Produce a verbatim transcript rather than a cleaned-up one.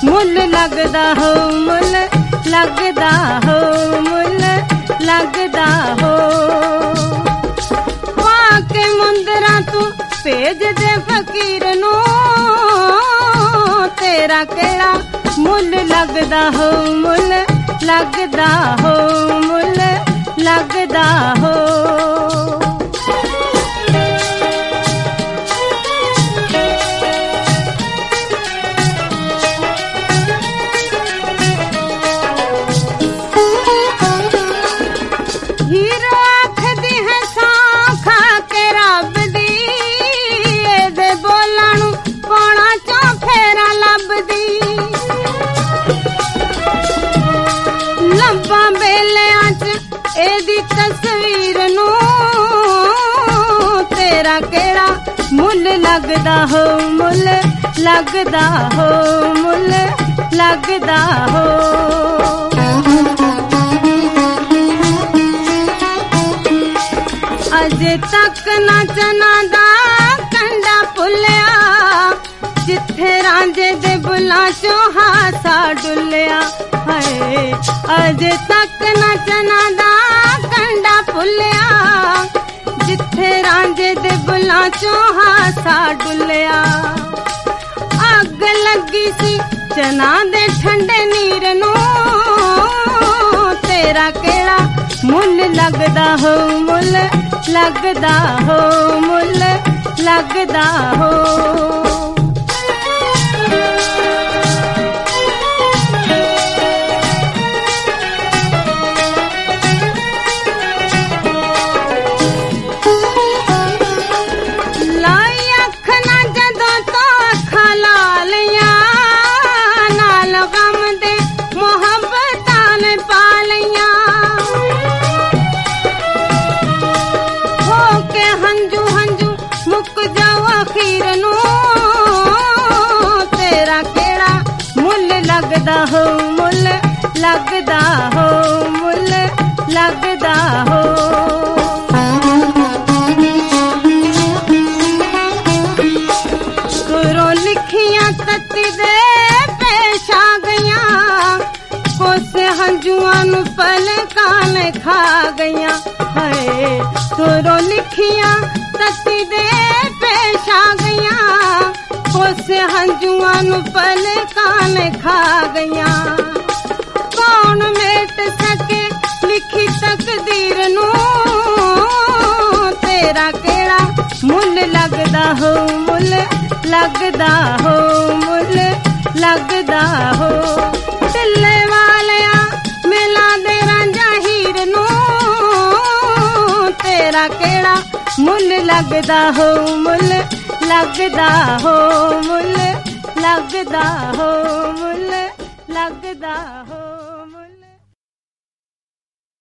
ਮੁੱਲ ਲੱਗਦਾ ਹੋ ਮੁੱਲ ਲੱਗਦਾ ਹੋ ਮੁੱਲ ਲੱਗਦਾ ਹੋ ਪਾ ਕੇ ਮੁੰਦਰਾ ਤੂੰ ਭੇਜ ਦੇ ਫਕੀਰ ਨੂੰ ਤੇਰਾ ਕਿਹੜਾ ਮੁੱਲ ਲੱਗਦਾ ਹੋ ਮੁੱਲ ਲੱਗਦਾ ਹੋ ਮੁੱਲ ਲੱਗਦਾ ਹੋ ਇਹਦੀ ਤਸਵੀਰ ਨੂੰ ਤੇਰਾ ਕਿਹੜਾ ਮੁੱਲ ਲੱਗਦਾ ਹੋ ਮੁੱਲ ਲੱਗਦਾ ਹੋ ਮੁੱਲ ਲੱਗਦਾ ਹੋ ਅਜੇ ਤੱਕ ਨਾ ਚਨਾ ਦਾ ਕੰਡਾ ਭੁੱਲਿਆ ਜਿੱਥੇ ਰਾਂਝੇ ਦੇ ਬੁੱਲਾਂ ਚੋਂ ਹਾਸਾ ਡੁੱਲਿਆ ਹਾਏ ਅਜੇ ਤੱਕ ਨਾ ਚਨਾ ਦਾ ਕੰਡਾ ਭੁੱਲਿਆ ਜਿੱਥੇ ਰਾਂਝੇ ਦੇ ਬੁੱਲਾਂ ਚੋਂ ਹਾਸਾ ਡੁੱਲਿਆ ਅੱਗ ਲੱਗੀ ਸੀ ਚਨਾ ਦੇ ਠੰਡੇ ਨੀਰ ਨੂੰ ਤੇਰਾ ਕਿਹੜਾ ਮੁੱਲ ਲੱਗਦਾ ਹੋ ਮੁੱਲ ਲੱਗਦਾ ਹੋ ਮੁੱਲ ਲੱਗਦਾ ਹੋ ਲੱਗਦਾ ਹੋ ਮੁੱਲ ਲੱਗਦਾ ਹੋ ਮੁੱਲ ਲੱਗਦਾ ਹੋ ਗੁਰੋਂ ਲਿਖੀਆਂ ਤਤੀ ਦੇ ਪੇਸ਼ ਆ ਗਈਆਂ ਕੋਸੇ ਹੰਝੂਆਂ ਨੂੰ ਪਲਕਾਂ ਨੇ ਖਾ ਗਈਆਂ ਹਾਏ ਗੁਰੋਂ ਲਿਖੀਆਂ ਤਤੀ ਦੇ ਪੇਸ਼ ਆ ਗਈਆਂ ਕੋਸੇ ਹੰਝੂਆਂ ਨੂੰ ਪਲਕਾਂ ਨੇ ਖਾ ਗਈਆਂ ਕੌਣ ਮੇਟ ਸਕੇ ਲਿਖੀ ਤਕਦੀਰ ਨੂੰ ਤੇਰਾ ਕਿਹੜਾ ਮੁੱਲ ਲੱਗਦਾ ਹੋ ਮੁੱਲ ਲੱਗਦਾ ਹੋ ਮੁੱਲ ਲੱਗਦਾ ਹੋ ਢਿੱਲੇ ਵਾਲਿਆ ਮੇਲਾ ਦੇ ਰਾਂਝਾ ਹੀਰ ਨੂੰ ਤੇਰਾ ਕਿਹੜਾ ਮੁੱਲ ਲੱਗਦਾ ਹੋ ਮੁੱਲ ਲੱਗਦਾ ਹੋ ਮੁੱਲ ਲੱਗਦਾ ਹੋ ਮੁੱਲ ਲੱਗਦਾ ਹੋ